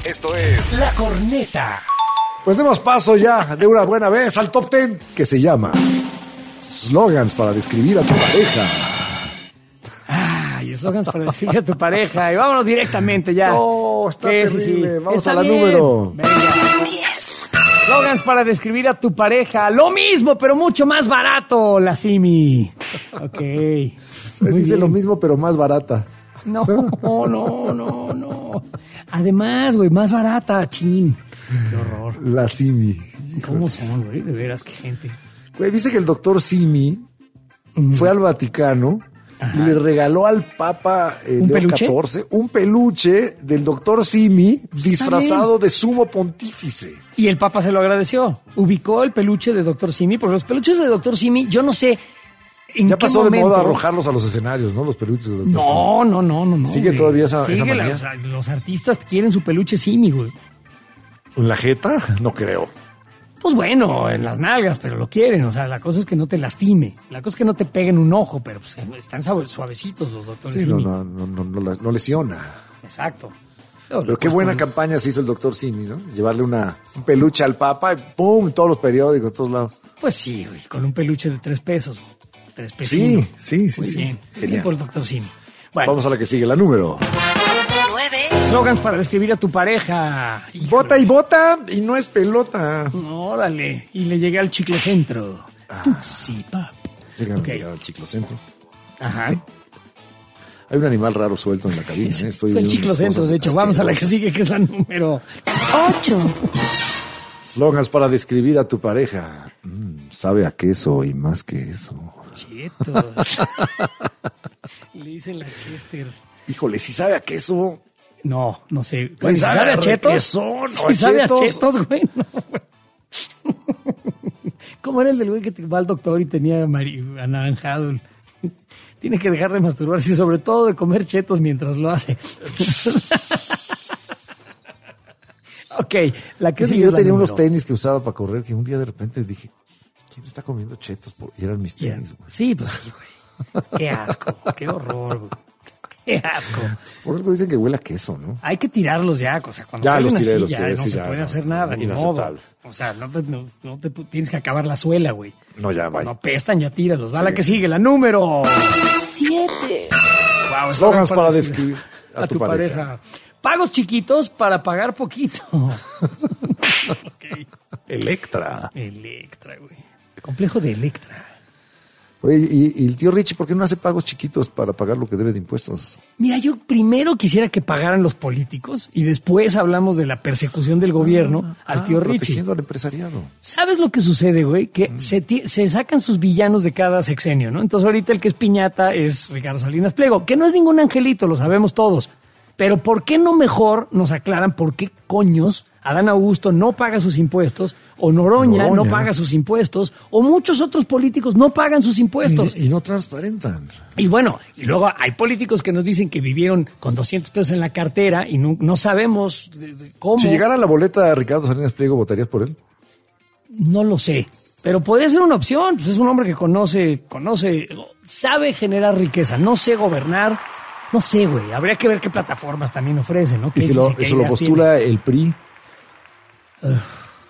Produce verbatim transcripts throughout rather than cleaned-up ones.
Esto es La Corneta. Pues demos paso ya de una buena vez al top ten que se llama Slogans para describir a tu pareja. Ay, eslogans para describir a tu pareja. Y vámonos directamente ya. No, está Sí, terrible. sí, sí. Vamos Está a la bien. número. Venga. Slogans para describir a tu pareja. Lo mismo, pero mucho más barato. La Simi. Ok. Se Muy dice bien. lo mismo, pero más barata. No, no, no, no. Además, güey, más barata, chin. Qué horror. La Simi. ¿Cómo son, güey? De veras, qué gente. Güey, viste que el doctor Simi Mm. fue al Vaticano Ajá. y le regaló al Papa eh, ¿Un Leo peluche? catorce un peluche del doctor Simi disfrazado de sumo pontífice. Y el Papa se lo agradeció. Ubicó el peluche de doctor Simi, porque los peluches de doctor Simi, yo no sé en Ya qué pasó momento... de moda arrojarlos a los escenarios, ¿no? Los peluches del doctor No, no, no, no, no. ¿Sigue güey. todavía esa- esa Sigue manía? la- los, los artistas quieren su peluche Simi, güey. Simi. ¿En la jeta? No creo. Pues bueno, en las nalgas, pero lo quieren. O sea, la cosa es que no te lastime. La cosa es que no te peguen un ojo, pero pues, están suave- suavecitos los doctores Sí, no, Simi. no, no, no, no la- no lesiona. Exacto. Pero qué buena campaña se hizo el doctor Simi, ¿no? Llevarle una, un peluche al Papa y ¡pum! Todos los periódicos, todos lados. Pues sí, güey, con un peluche de tres pesos. Tres pesos. Sí, sí, sí. Muy sí. bien. Genial. Bien por el doctor Simi. Bueno, Vamos a la que sigue, la número. slogans para describir a tu pareja. Híjole. Bota y bota y no es pelota. Órale. Y le llegué al chicle centro. Tutsi, pap. Llegamos Ok. a llegar al chiclocentro. Ajá. Hay un animal raro suelto en la cabina. ¿eh? Estoy Fue el viendo chicle unas centro, cosas de hecho. Vamos a la que asquerosas. sigue, que es la número. Slogans para describir a tu pareja. Mm, sabe a queso y más que eso. Chetos. Le dicen la Chester. Híjole, si sabe a queso. No, no sé. Pues Si sabe sabe a a chetos. requesón, Si o a sabe a chetos. chetos, güey. No, güey. ¿Cómo era el del güey que te- va al doctor y tenía amari- anaranjado? el- Tiene que dejar de masturbarse y sobre todo de comer chetos mientras lo hace. Ok, la que Sí, sigue yo es la tenía número. unos tenis que usaba para correr que un día de repente dije, ¿quién está comiendo chetos? por-?" Y eran mis Yeah. tenis, güey. Sí, pues sí, güey. Qué asco, qué horror, güey. Qué asco. Pues por algo dicen que huele a queso, ¿no? Hay que tirarlos ya, o sea, cuando Ya, huelen los tiré, así, los ya tiré, no sí, se ya, puede no, hacer nada, ni modo. inaceptable. O sea, no te, no, no te pu- tienes que acabar la suela, güey. No, ya, Cuando vaya. apestan, ya tíralos. Va Sí. la que sigue, la número siete. Wow, Slogans para describir a, tu, pareja. Pagos chiquitos para pagar poquito. Ok. Electra. Electra, güey. Complejo de Electra. Oye, y, y el tío Richie, ¿por qué no hace pagos chiquitos para pagar lo que debe de impuestos? Mira, yo primero quisiera que pagaran los políticos y después hablamos de la persecución del gobierno al Ah, tío Richie. protegiendo al empresariado. ¿Sabes lo que sucede, güey? Que se, ti- se sacan sus villanos de cada sexenio, ¿no? Entonces ahorita el que es piñata es Ricardo Salinas Pliego, que no es ningún angelito, lo sabemos todos. Pero ¿por qué no mejor nos aclaran por qué coños Adán Augusto no paga sus impuestos, o Noroña, Noroña. no paga sus impuestos, o muchos otros políticos no pagan sus impuestos? Y, y no transparentan. Y bueno, y luego hay políticos que nos dicen que vivieron con doscientos pesos en la cartera y no, no sabemos de- de cómo. Si llegara la boleta de Ricardo Salinas Pliego, ¿votarías por él? No lo sé, pero podría ser una opción. Pues es un hombre que conoce, conoce, sabe generar riqueza, no sé gobernar, no sé, güey. Habría que ver qué plataformas también ofrece, ¿no? Y ¿Qué si lo, dice, qué eso lo ideas postula el P R I. tiene?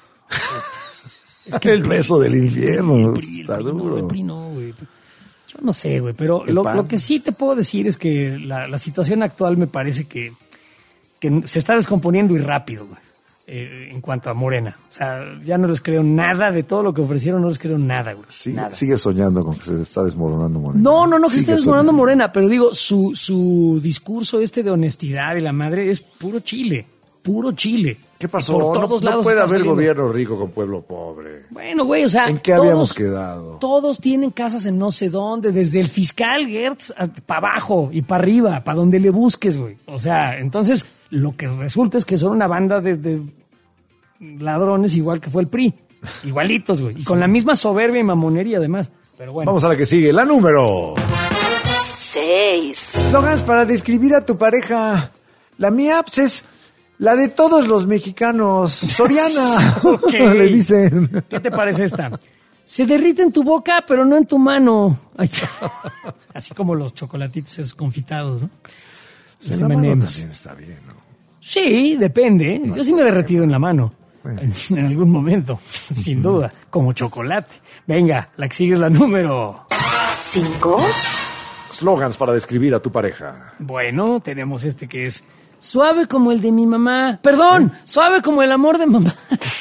Es que El beso del infierno. el P R I, el Está P R I no, duro. el P R I no, güey. Yo no sé, güey, pero El lo, P A N. lo que sí te puedo decir es que la, la situación actual me parece que, que se está descomponiendo y rápido, güey, eh, en cuanto a Morena. O sea, ya no les creo nada de todo lo que ofrecieron, no les creo nada, güey. Sigue, nada. sigue soñando con que se está desmoronando Morena. No, no, no, que se Sigue esté desmoronando soñando. Morena, pero digo, su, su discurso este de honestidad y la madre es puro chile, puro chile. ¿Qué pasó? Por No- todos no, lados puede está haber saliendo. gobierno rico con pueblo pobre. Bueno, güey, o sea, ¿En qué habíamos quedado? Todos tienen casas en no sé dónde, desde el fiscal Gertz para abajo y para arriba, para donde le busques, güey. O sea, entonces lo que resulta es que son una banda de, de ladrones igual que fue el P R I. Igualitos, güey. Y con la misma soberbia y mamonería además. Pero bueno. Vamos a la que sigue, la número. seis. Slogans para describir a tu pareja. La mía pues, es la de todos los mexicanos. Soriana. Ok. Le dicen. ¿Qué te parece esta? Se derrite en tu boca, pero no en tu mano. Ay, así como los chocolatitos esos confitados, ¿no? Los En la mano M and M's. también está bien, ¿no? Sí, depende. Yo sí me he derretido en la mano. En, en algún momento, sin duda. Como chocolate. Venga, la que sigue es la número... Cinco. Slogans para describir a tu pareja. Bueno, tenemos este que es... Suave como el de mi mamá. Perdón, ¿Eh? Suave como el amor de mamá.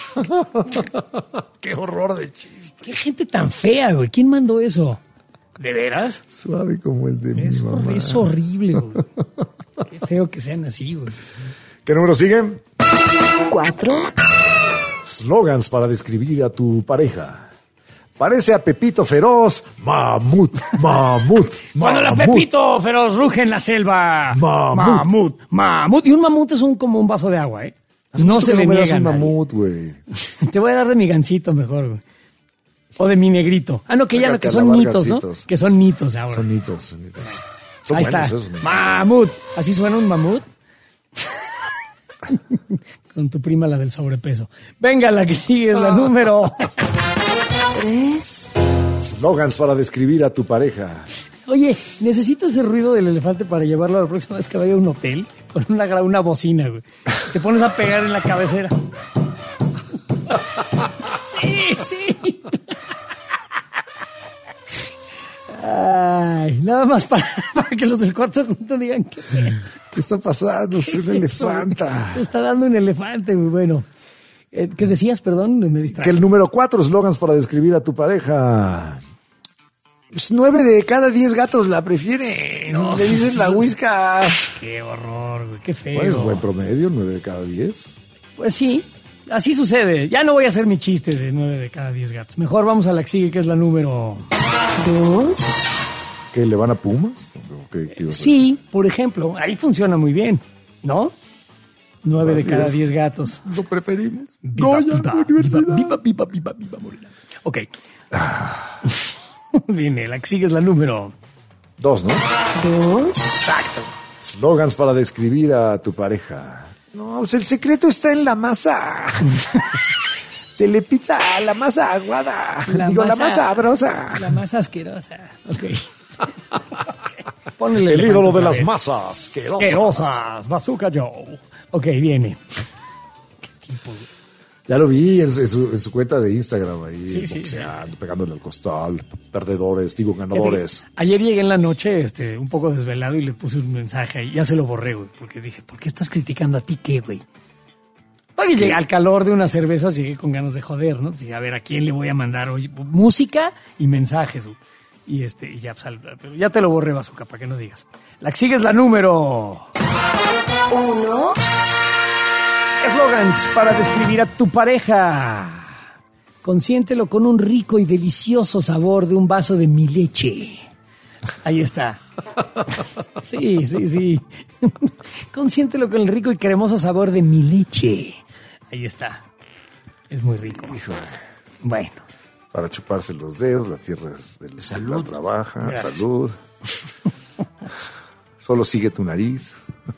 Qué horror de chiste. Qué gente tan fea, güey. ¿Quién mandó eso? ¿De veras? Suave como el de es mi mamá. Es horrible, güey. Qué feo que sean así, güey. ¿Qué número siguen? Cuatro. Slogans para describir a tu pareja. Parece a Pepito Feroz. Mamut, mamut, Cuando la Pepito Feroz ruge en la selva. Mamut. Mamut, mamut. Y un mamut es un, como un vaso de agua, ¿eh? Hace no mucho se que le no me niega das un a nadie. mamut, güey. Te voy a dar de mi gancito mejor, güey. O de mi negrito. Ah, no, que ya no, que Sácate a son lavar nitos, ¿no? gancitos. Que son nitos ahora. Son nitos, son nitos. Son Ahí buenos está. esos, me- Mamut. ¿Así suena un mamut? Con tu prima, la del sobrepeso. Venga, la que sigue es la número... Tres. Slogans para describir a tu pareja. Oye, necesito ese ruido del elefante para llevarlo la próxima vez que vaya a un hotel con una, gra- una bocina, güey. Te pones a pegar en la cabecera. Sí, sí. Ay, nada más para, para que los del cuarto junto digan que ¿Qué está pasando? Es un elefanta. se está dando un elefante, muy bueno. Eh, ¿Qué decías? Perdón, me distraje. Que el número cuatro, slogans para describir a tu pareja. Pues nueve de cada diez gatos la prefieren. No. Le dicen la whiskas. Qué horror, güey, qué feo. Pues buen promedio, nueve de cada diez. Pues sí, así sucede. Ya no voy a hacer mi chiste de nueve de cada diez gatos. Mejor vamos a la que sigue, que es la número... Dos. ¿Que le van a Pumas? ¿O qué- qué ibas a Sí, por ejemplo, ahí funciona muy bien, ¿no? Nueve de Así cada es. diez gatos. decir? Lo preferimos. Viva, Goya, viva, universidad. viva, viva, viva, viva, Morena. Ok. Viene, la que sigue es la número... Dos, ¿no? Dos. Exacto. Slogans para describir a tu pareja. No, pues el secreto está en la masa. Telepizza, la masa aguada. Digo, la más sabrosa. La más asquerosa. Ok. Ponle El ídolo de las masas. masas. Asquerosas. Asquerosas. Bazooka Joe. Ok, viene. ¿Qué tipo? Ya lo vi en su, en su- en su cuenta de Instagram ahí, Sí, sí, boxeando, pegándole al costal, perdedores, digo ganadores. Ayer llegué en la noche este, un poco desvelado y le puse un mensaje ahí. Ya se lo borré, güey, porque dije, ¿por qué estás criticando a ti qué, güey? Oye, llegué al calor de unas cervezas, llegué con ganas de joder, ¿no? Dije, a ver, ¿a quién le voy a mandar hoy? Música y mensajes, güey. Y, este, y ya, pues, al- pero ya te lo borré, Bazooka, para que no digas. La que sigue es la número... Uno. Slogans para describir a tu pareja. Consiéntelo con un rico y delicioso sabor de un vaso de mi leche. Ahí está. Sí, sí, sí. Consiéntelo con el rico y cremoso sabor de mi leche. Ahí está. Es muy rico. Híjole, Bueno. para chuparse los dedos, la tierra es del Salud. la trabaja, Gracias. salud. Solo sigue tu nariz.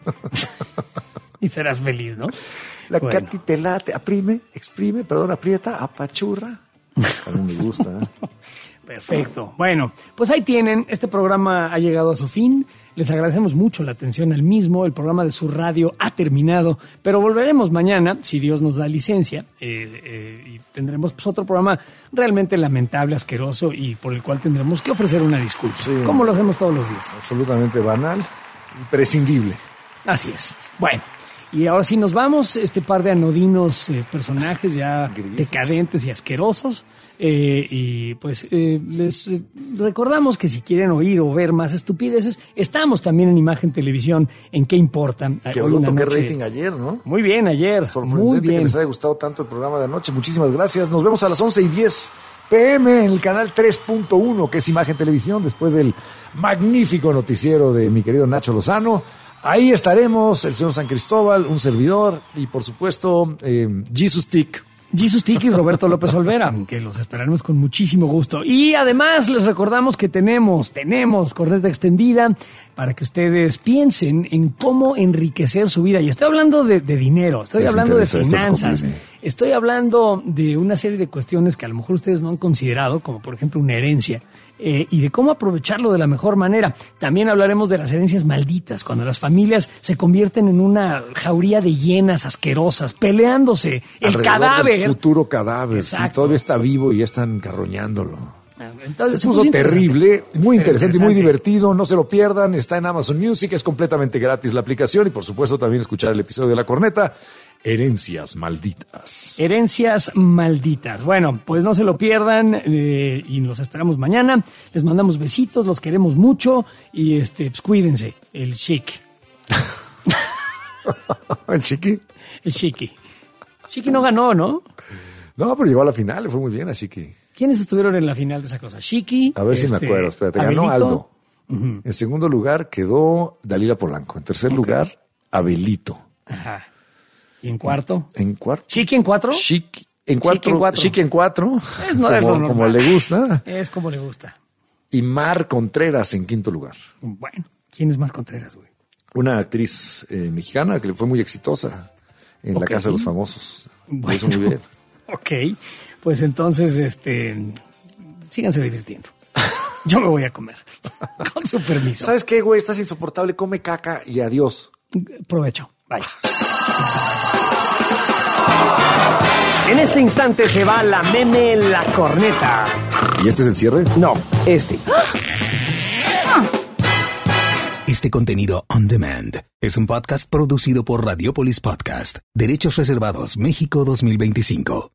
Y serás feliz, ¿no? La Bueno. que a ti te late, aprime, exprime, perdón, aprieta, apachurra. A mí me gusta. ¿eh? Perfecto. Bueno, pues ahí tienen. Este programa ha llegado a su fin. Les agradecemos mucho la atención al mismo. El programa de su radio ha terminado, pero volveremos mañana, si Dios nos da licencia, eh, eh, y tendremos pues, otro programa realmente lamentable, asqueroso y por el cual tendremos que ofrecer una disculpa, Sí. como lo hacemos todos los días. Absolutamente banal, imprescindible. Así es. Bueno, y ahora sí nos vamos, este par de anodinos eh, personajes ya Grises. decadentes y asquerosos. eh, y pues eh, les eh, recordamos que si quieren oír o ver más estupideces, estamos también en Imagen Televisión, en ¿Qué importa? Que Hoy en la toqué noche- rating ayer, ¿no? Muy bien, ayer. Sorprendente Muy que bien. les haya gustado tanto el programa de anoche. Muchísimas gracias. Nos vemos a las once y diez p m en el canal tres punto uno, que es Imagen Televisión, después del magnífico noticiero de mi querido Nacho Lozano. Ahí estaremos, el señor San Cristóbal, un servidor y, por supuesto, eh, Jesus Tick. Jesus Tiki y Roberto López Olvera, que los esperaremos con muchísimo gusto. Y además les recordamos que tenemos, tenemos corneta extendida para que ustedes piensen en cómo enriquecer su vida. Y estoy hablando de, de dinero, estoy Les hablando de interesa, esto les finanzas, conviene. Estoy hablando de una serie de cuestiones que a lo mejor ustedes no han considerado, como por ejemplo una herencia, eh, y de cómo aprovecharlo de la mejor manera. También hablaremos de las herencias malditas, cuando las familias se convierten en una jauría de hienas asquerosas, peleándose. El Alrededor cadáver. del futuro cadáver. Sí, Exacto. todavía está vivo y ya están carroñándolo. Entonces, Se puso muy terrible, muy interesante y muy interesante. divertido. No se lo pierdan. Está en Amazon Music. Es completamente gratis la aplicación. Y por supuesto también escuchar el episodio de La Corneta. Herencias malditas. Herencias malditas. Bueno, pues no se lo pierdan eh, y los esperamos mañana. Les mandamos besitos, los queremos mucho y este, pues cuídense. El chic. El Chiqui. El chiqui. Chiqui no ganó, ¿no? No, pero llegó a la final. Le fue muy bien a Chiqui. ¿Quiénes estuvieron en la final de esa cosa? Chiqui. A ver si me este, acuerdo. Espérate, ganó Abelito. Aldo. En segundo lugar quedó Dalila Polanco. En tercer lugar, Abelito. Ajá. ¿Y en cuarto? En cuarto. ¿Chiqui en cuatro? Chiqui en cuatro. Chiqui en cuatro. Chiqui en cuatro. Es, no, es lo como, normal. como le gusta. Es como le gusta. Y Mar Contreras en quinto lugar. Bueno, ¿quién es Mar Contreras, güey? Una actriz eh, mexicana que fue muy exitosa en Ok. La Casa de los Famosos. Lo Bueno. hizo muy bien. Ok, pues entonces, este, síganse divirtiendo. Yo me voy a comer. Con su permiso. ¿Sabes qué, güey? Estás insoportable. Come caca y adiós. Provecho. Bye. En este instante se va la meme La Corneta. ¿Y este es el cierre? No, este. Este contenido on demand es un podcast producido por Radiopolis Podcast, Derechos Reservados México dos mil veinticinco.